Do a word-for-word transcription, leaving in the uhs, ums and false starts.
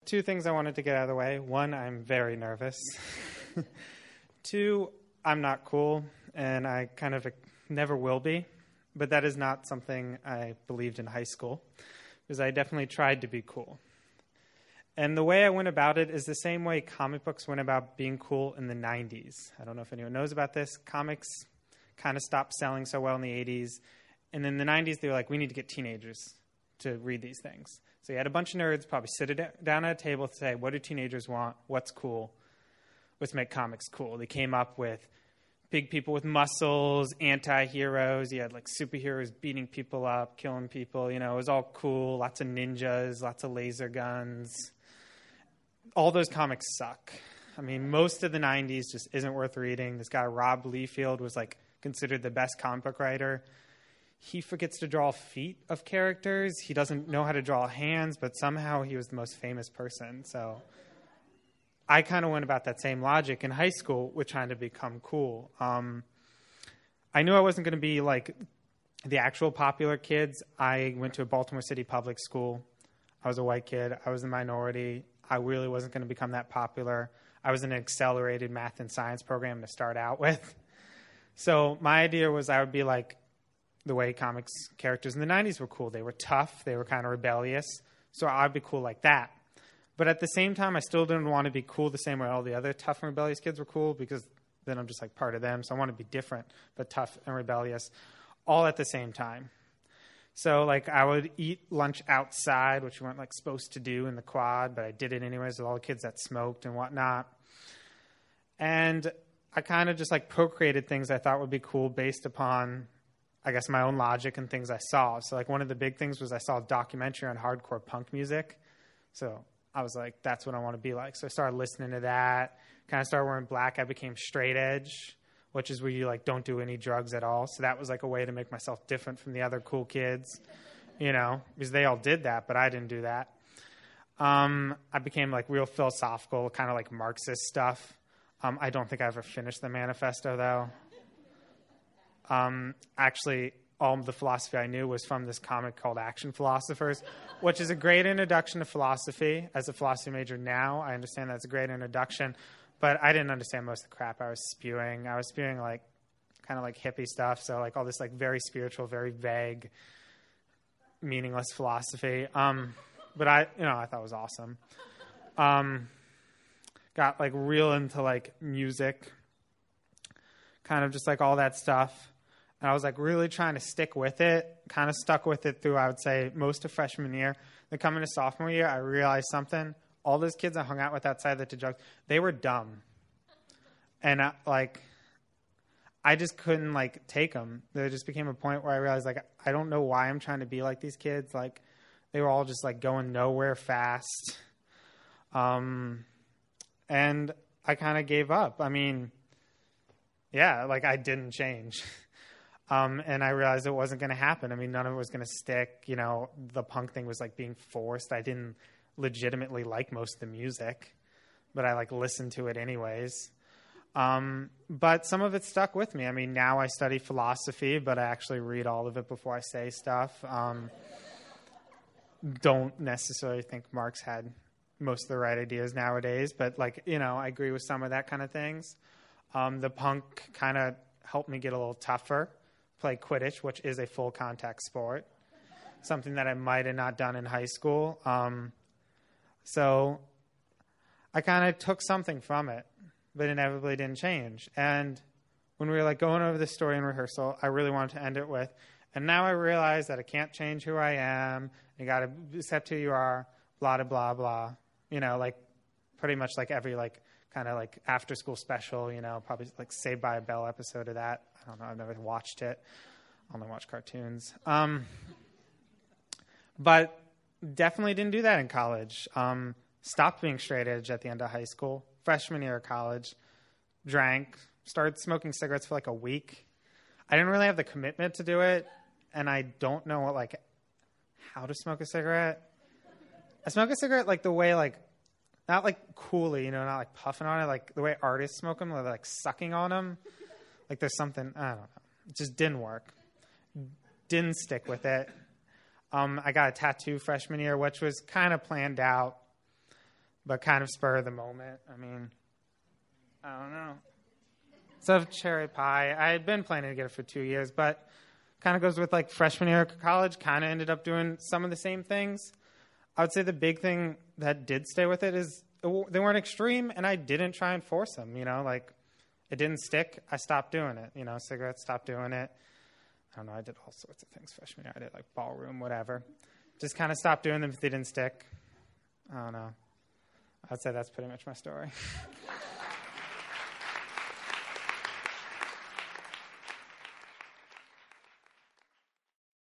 two things I wanted to get out of the way. One, I'm very nervous. Two, I'm not cool, and I kind of never will be. But that is not something I believed in high school, because I definitely tried to be cool. And the way I went about it is the same way comic books went about being cool in the nineties. I don't know if anyone knows about this. Comics kind of stopped selling so well in the eighties. And in the nineties, they were like, we need to get teenagers to read these things. So you had a bunch of nerds probably sit it down at a table to say, what do teenagers want? What's cool? Let's make comics cool. They came up with big people with muscles, anti-heroes. You had like superheroes beating people up, killing people. You know, it was all cool. Lots of ninjas, lots of laser guns. All those comics suck. I mean, most of the nineties just isn't worth reading. This guy, Rob Liefeld, was like considered the best comic book writer. He forgets to draw feet of characters. He doesn't know how to draw hands, but somehow he was the most famous person. So I kind of went about that same logic in high school with trying to become cool. Um, I knew I wasn't going to be like the actual popular kids. I went to a Baltimore City public school. I was a white kid. I was a minority. I really wasn't going to become that popular. I was in an accelerated math and science program to start out with. So my idea was I would be like the way comics characters in the nineties were cool. They were tough. They were kind of rebellious. So I'd be cool like that. But at the same time, I still didn't want to be cool the same way all the other tough and rebellious kids were cool, because then I'm just like part of them. So I want to be different, but tough and rebellious, all at the same time. So like I would eat lunch outside, which we weren't like supposed to do in the quad, but I did it anyways with all the kids that smoked and whatnot. And I kind of just like procreated things I thought would be cool based upon, I guess, my own logic and things I saw. So like one of the big things was I saw a documentary on hardcore punk music. So I was like, that's what I want to be like. So I started listening to that, kind of started wearing black. I became straight edge, which is where you like don't do any drugs at all. So that was like a way to make myself different from the other cool kids, you know, because they all did that, but I didn't do that. Um, I became like real philosophical, kind of like Marxist stuff. Um, I don't think I ever finished the manifesto though. Um, actually, all of the philosophy I knew was from this comic called Action Philosophers, which is a great introduction to philosophy. As a philosophy major now, I understand that's a great introduction, but I didn't understand most of the crap I was spewing. I was spewing like kind of like hippie stuff, so like all this like very spiritual, very vague, meaningless philosophy. Um, but I, you know, I thought it was awesome. Um, got like real into like music, kind of just like all that stuff. And I was like really trying to stick with it, kind of stuck with it through, I would say, most of freshman year. Then coming to sophomore year, I realized something. All those kids I hung out with outside that did drugs, they were dumb. And I, like, I just couldn't like take them. There just became a point where I realized like, I don't know why I'm trying to be like these kids. Like they were all just like going nowhere fast. Um, and I kind of gave up. I mean, yeah, like I didn't change. Um, and I realized it wasn't going to happen. I mean, none of it was going to stick. You know, the punk thing was like being forced. I didn't legitimately like most of the music, but I like listened to it anyways. Um, but some of it stuck with me. I mean, now I study philosophy, but I actually read all of it before I say stuff. Um, don't necessarily think Marx had most of the right ideas nowadays, but like, you know, I agree with some of that kind of things. Um, the punk kind of helped me get a little tougher. Play Quidditch, which is a full contact sport, something that I might have not done in high school. Um, so I kind of took something from it, but inevitably didn't change. And when we were like going over this story in rehearsal, I really wanted to end it with, and now I realize that I can't change who I am. You got to accept who you are, blah, blah, blah, blah. You know, like pretty much like every like kind of like after school special, you know, probably like Saved by a Bell episode of that. I don't know. I've never watched it. I only watch cartoons. Um, but definitely didn't do that in college. Um, stopped being straight edge at the end of high school. Freshman year of college. Drank. Started smoking cigarettes for like a week. I didn't really have the commitment to do it. And I don't know what, like how to smoke a cigarette. I smoke a cigarette like the way like, not like coolly, you know, not like puffing on it, like the way artists smoke them, like sucking on them. Like there's something, I don't know. It just didn't work. Didn't stick with it. Um, I got a tattoo freshman year, which was kind of planned out. but kind of spur of the moment. I mean, I don't know. So cherry pie, I had been planning to get it for two years, but kind of goes with like freshman year of college, kind of ended up doing some of the same things. I would say the big thing that did stay with it is it, they weren't extreme, and I didn't try and force them, you know, like it didn't stick. I stopped doing it, you know, cigarettes, stopped doing it. I don't know, I did all sorts of things freshman year. I did like ballroom, whatever. Just kind of stopped doing them if they didn't stick. I don't know. I'd say that's pretty much my story.